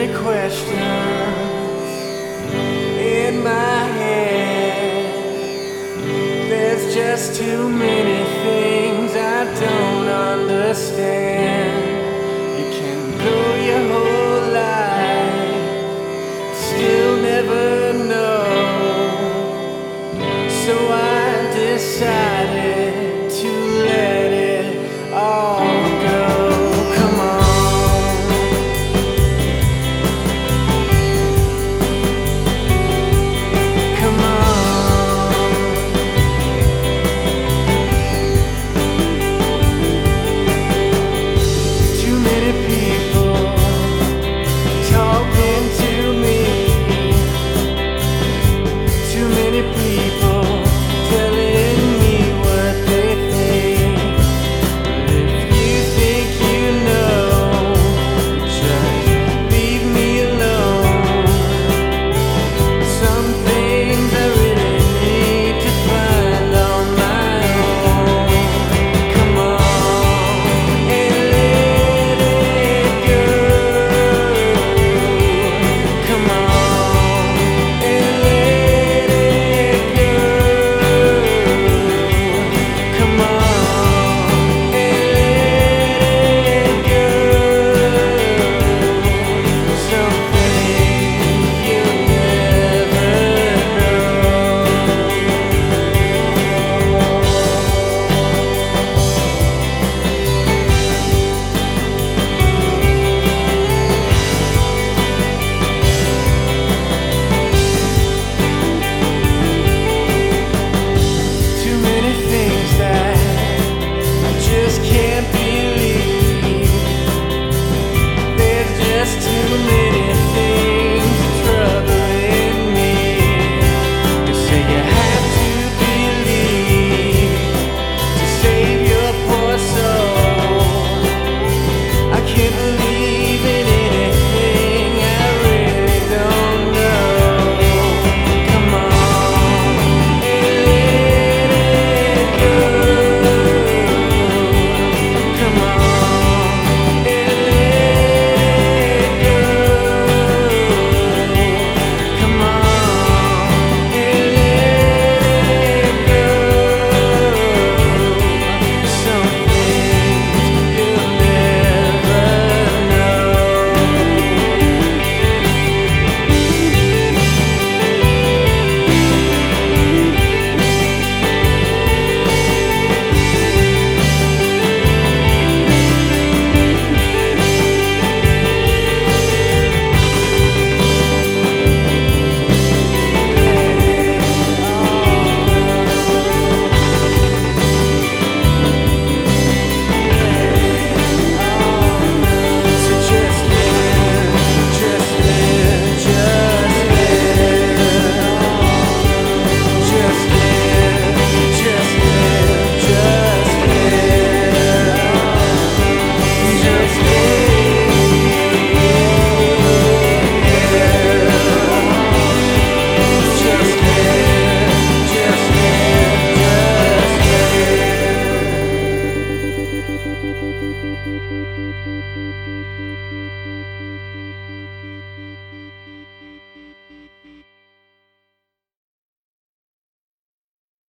questions in my head. There's just too many things I don't understand. You can go your whole life, still never know. So I decided to let it all go. Come on, come on. Too many people talking to me. Too many people telling me what they think. But if you think you know, just leave me alone. Some things I really need to find on my own. Come on and let it go. Come on and let it go. Come on and let it go. Something you'll never Too many things that I just can't believe. There's just too many things troubling me. You say you have to believe to save your poor soul. I can't believe in anything I really don't know. Come on and let it go. Come on and let it go. Come on and let it go. Some things you'll never know. So just live, just live, just live. Just live, just live, just live. Just live, just live.